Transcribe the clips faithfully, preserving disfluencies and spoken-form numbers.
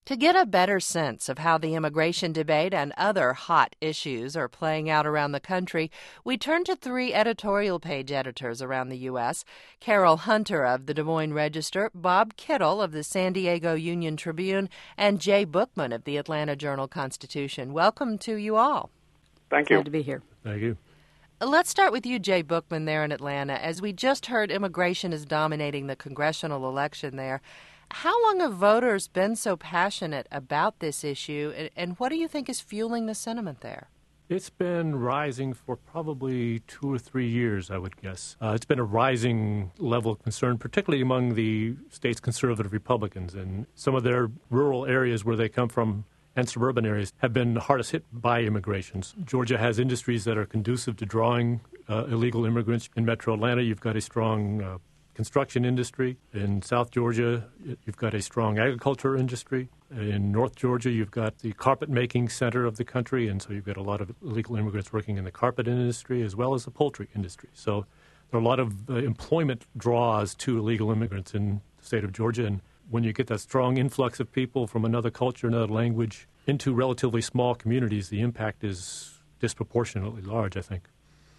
To get a better sense of how the immigration debate and other hot issues are playing out around the country, we turn to three editorial page editors around the U S Carol Hunter of the Des Moines Register, Bob Kittle of the San Diego Union Tribune, and Jay Bookman of the Atlanta Journal-Constitution. Welcome to you all. Thank you. Glad to be here. Thank you. Let's start with you, Jay Bookman, there in Atlanta. As we just heard, immigration is dominating the congressional election there. How long have voters been so passionate about this issue, and what do you think is fueling the sentiment there? It's been rising for probably two or three years, I would guess. Uh, it's been a rising level of concern, particularly among the state's conservative Republicans. And some of their rural areas where they come from and suburban areas have been hardest hit by immigrations. Georgia has industries that are conducive to drawing uh, illegal immigrants. In metro Atlanta, you've got a strong uh, construction industry. In South Georgia, you've got a strong agriculture industry. In North Georgia, you've got the carpet-making center of the country, and so you've got a lot of illegal immigrants working in the carpet industry as well as the poultry industry. So there are a lot of uh, employment draws to illegal immigrants in the state of Georgia, and when you get that strong influx of people from another culture, another language, into relatively small communities, the impact is disproportionately large, I think.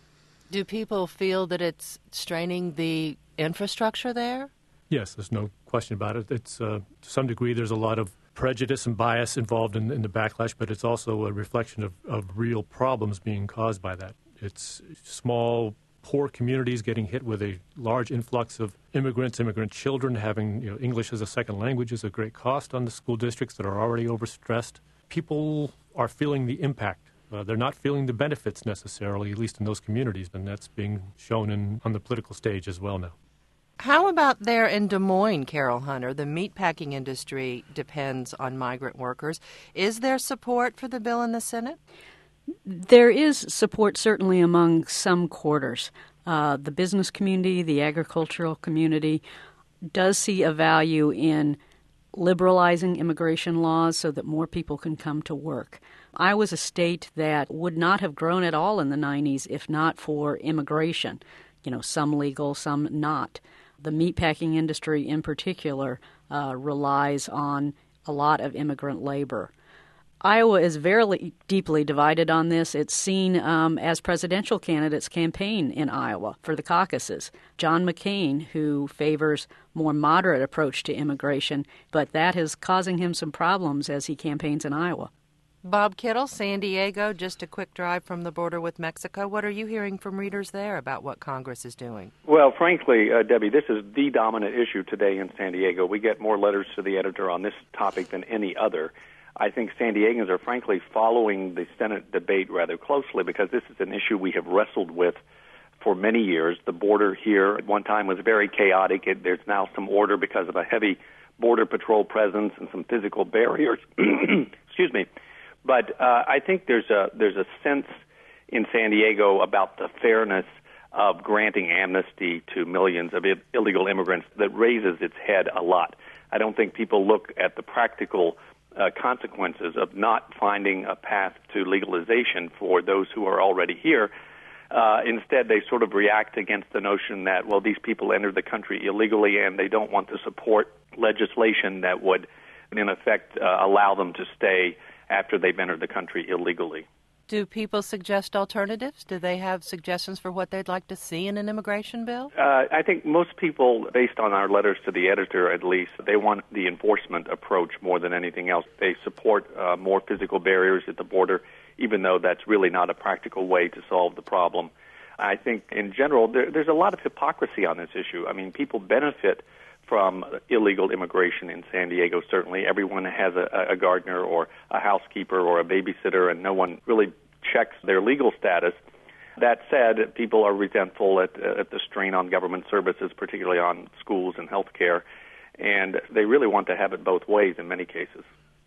Do people feel that it's straining the infrastructure there? Yes, there's no question about it. It's uh, to some degree there's a lot of prejudice and bias involved in, in the backlash, but it's also a reflection of, of real problems being caused by that. It's small, poor communities getting hit with a large influx of immigrants, immigrant children. Having you know, English as a second language is a great cost on the school districts that are already overstressed. People are feeling the impact. Uh, they're not feeling the benefits necessarily, at least in those communities, and that's being shown in, on the political stage as well now. How about there in Des Moines, Carol Hunter? The meatpacking industry depends on migrant workers. Is there support for the bill in the Senate? There is support certainly among some quarters. Uh, the business community, the agricultural community does see a value in liberalizing immigration laws so that more people can come to work. Iowa's a state that would not have grown at all in the nineties if not for immigration. You know, some legal, some not. The meatpacking industry in particular uh, relies on a lot of immigrant labor. Iowa is very deeply divided on this. It's seen um, as presidential candidates campaign in Iowa for the caucuses. John McCain, who favors more moderate approach to immigration, but that is causing him some problems as he campaigns in Iowa. Bob Kittle, San Diego, just a quick drive from the border with Mexico. What are you hearing from readers there about what Congress is doing? Well, frankly, uh, Debbie, this is the dominant issue today in San Diego. We get more letters to the editor on this topic than any other. I think San Diegans are, frankly, following the Senate debate rather closely because this is an issue we have wrestled with for many years. The border here at one time was very chaotic. It, there's now some order because of a heavy border patrol presence and some physical barriers. Excuse me. But uh, I think there's a there's a sense in San Diego about the fairness of granting amnesty to millions of I- illegal immigrants that raises its head a lot. I don't think people look at the practical uh, consequences of not finding a path to legalization for those who are already here. Uh, instead, they sort of react against the notion that, well, these people entered the country illegally and they don't want to support legislation that would, in effect, uh, allow them to stay after they've entered the country illegally. Do people suggest alternatives? Do they have suggestions for what they'd like to see in an immigration bill? Uh, I think most people, based on our letters to the editor at least, they want the enforcement approach more than anything else. They support uh, more physical barriers at the border, even though that's really not a practical way to solve the problem. I think in general there, there's a lot of hypocrisy on this issue. I mean, people benefit from illegal immigration in San Diego, certainly. Everyone has a, a gardener or a housekeeper or a babysitter, and no one really checks their legal status. That said, people are resentful at, at the strain on government services, particularly on schools and health care, and they really want to have it both ways in many cases.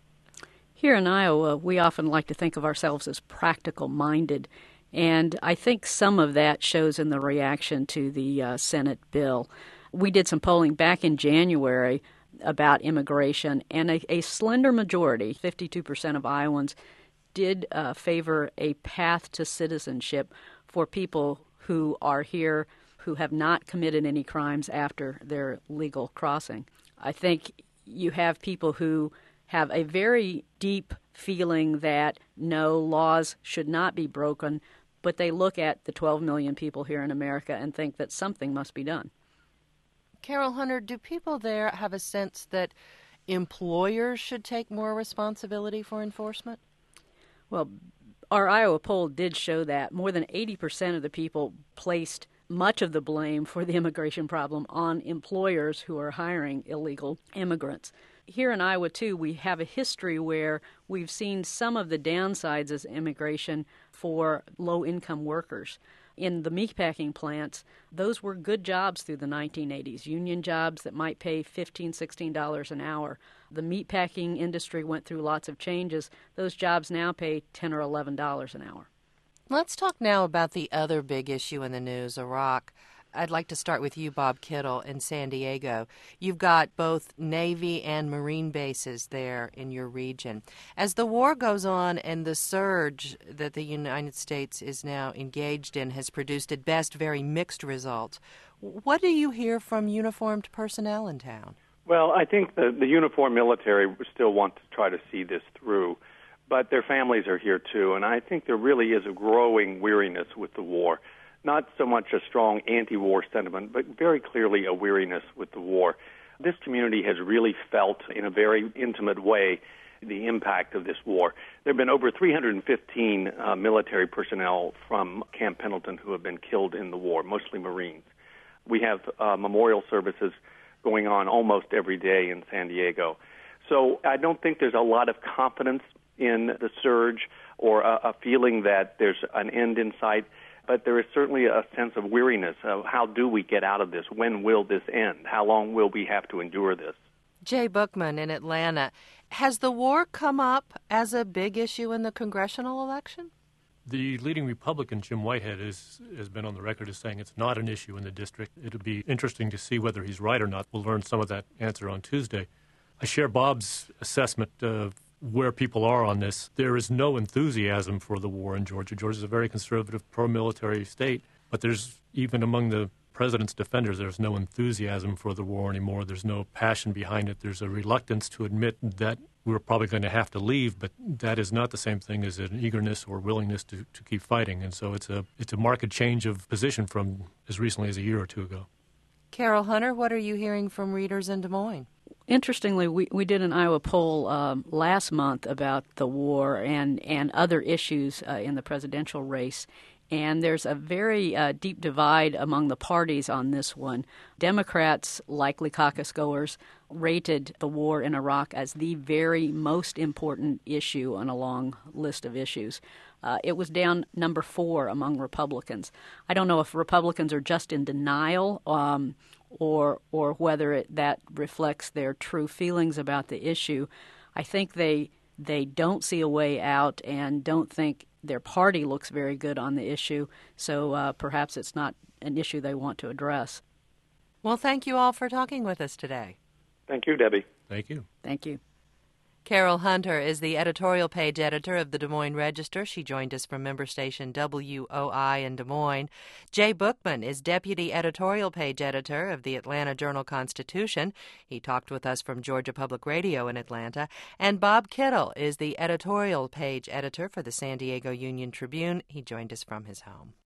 Here in Iowa, we often like to think of ourselves as practical-minded, and I think some of that shows in the reaction to the uh, Senate bill. We did some polling back in January about immigration, and a, a slender majority, fifty-two percent of Iowans, did uh, favor a path to citizenship for people who are here who have not committed any crimes after their legal crossing. I think you have people who have a very deep feeling that no, laws should not be broken, but they look at the twelve million people here in America and think that something must be done. Carol Hunter, do people there have a sense that employers should take more responsibility for enforcement? Well, our Iowa poll did show that more than eighty percent of the people placed much of the blame for the immigration problem on employers who are hiring illegal immigrants. Here in Iowa, too, we have a history where we've seen some of the downsides of immigration for low-income workers. In the meatpacking plants, those were good jobs through the nineteen eighties, union jobs that might pay fifteen dollars, sixteen dollars an hour. The meatpacking industry went through lots of changes. Those jobs now pay ten dollars or eleven dollars an hour. Let's talk now about the other big issue in the news, Iraq. I'd like to start with you, Bob Kittle, in San Diego. You've got both Navy and Marine bases there in your region. As the war goes on and the surge that the United States is now engaged in has produced at best very mixed results, what do you hear from uniformed personnel in town? Well, I think the, the uniformed military still want to try to see this through, but their families are here too, and I think there really is a growing weariness with the war. Not so much a strong anti-war sentiment, but very clearly a weariness with the war. This community has really felt in a very intimate way the impact of this war. There have been over three hundred fifteen uh, military personnel from Camp Pendleton who have been killed in the war, mostly Marines. We have uh, memorial services going on almost every day in San Diego. So I don't think there's a lot of confidence in the surge or a, a feeling that there's an end in sight. But there is certainly a sense of weariness of how do we get out of this? When will this end? How long will we have to endure this? Jay Bookman in Atlanta. Has the war come up as a big issue in the congressional election? The leading Republican, Jim Whitehead, is, has been on the record as saying it's not an issue in the district. It'll be interesting to see whether he's right or not. We'll learn some of that answer on Tuesday. I share Bob's assessment of where people are on this. There is no enthusiasm for the war in Georgia. Georgia is a very conservative, pro-military state, but there's, even among the president's defenders, there's no enthusiasm for the war anymore. There's no passion behind it. There's a reluctance to admit that we're probably going to have to leave, but that is not the same thing as an eagerness or willingness to, to keep fighting. And so it's a it's a marked change of position from as recently as a year or two ago. Carol Hunter, what are you hearing from readers in Des Moines? Interestingly, we, we did an Iowa poll um, last month about the war and, and other issues uh, in the presidential race, and there's a very uh, deep divide among the parties on this one. Democrats, likely caucus goers, rated the war in Iraq as the very most important issue on a long list of issues. Uh, it was down number four among Republicans. I don't know if Republicans are just in denial um, or or whether it, that reflects their true feelings about the issue. I think they they don't see a way out and don't think their party looks very good on the issue, so uh, perhaps it's not an issue they want to address. Well, thank you all for talking with us today. Thank you, Debbie. Thank you. Thank you. Carol Hunter is the editorial page editor of the Des Moines Register. She joined us from member station W O I in Des Moines. Jay Bookman is deputy editorial page editor of the Atlanta Journal-Constitution. He talked with us from Georgia Public Radio in Atlanta. And Bob Kittle is the editorial page editor for the San Diego Union Tribune. He joined us from his home.